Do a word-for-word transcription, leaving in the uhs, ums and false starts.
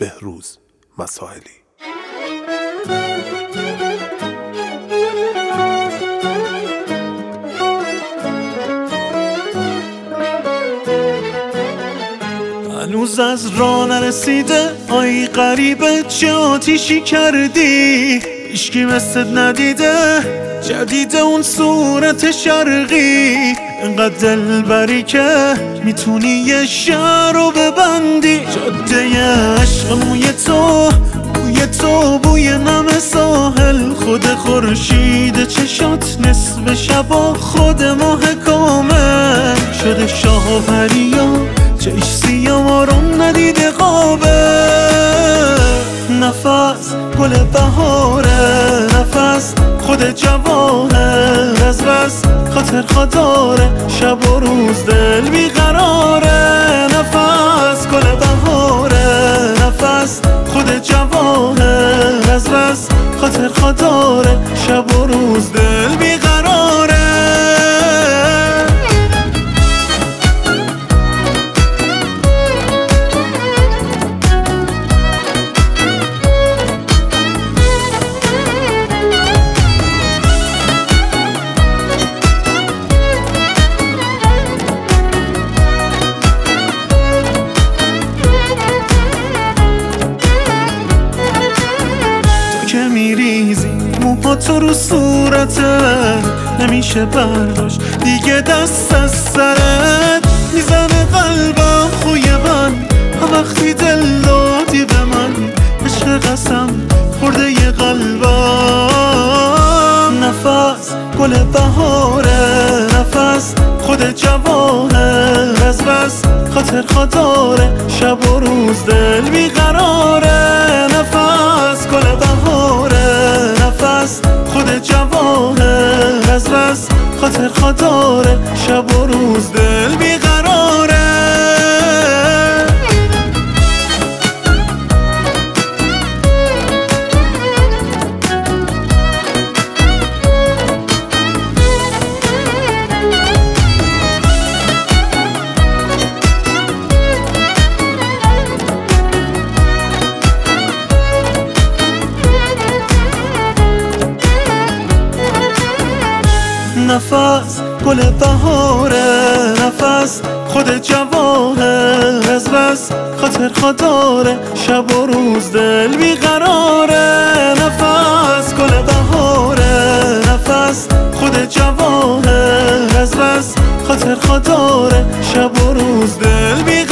بهروز مسائلی. هنوز از راه نرسیده آی غریبه چه آتیشی کردی، هیچکی مثلت ندیده جدید اون صورت شرقی، انقدر دلبری که میتونی یه شهر رو ببندی. جاده عشق موی تو، بوی تو بوی نم ساحل، خود خورشید چشات نصف شبا خود ماه کامل شده شاه و پریا چش سیاه ما رو ندیده قابل. نفس گل بهاره، نفس خود جوانه، از بس خاطر خداره شب و روز دل بیقراره. نفس گل بهاره، نفس خود جوانه، از بس خاطر خداره شب و روز دل بیقراره. موها تو رو صورتت نمیشه برداشت دیگه، دست از سرت میزنه قلبم خوی من، وقتی دل دادی به من عشق قسم خورده یه قلبم. نفس گل بهاره، نفس خود جوانه، از بس خاطر خداره شب و روز دل بیقراره. نفس گل بهاره، نفس خود جوانه، از بس خاطر خداره شب و روز دل بیقراره. نفس گل بهاره، نفس خود جوانه، از بس خاطر خداره شب و روز دل بیقراره. نفس گل بهاره، نفس خود جوانه، از بس خاطر خداره شب و روز دل بیقراره.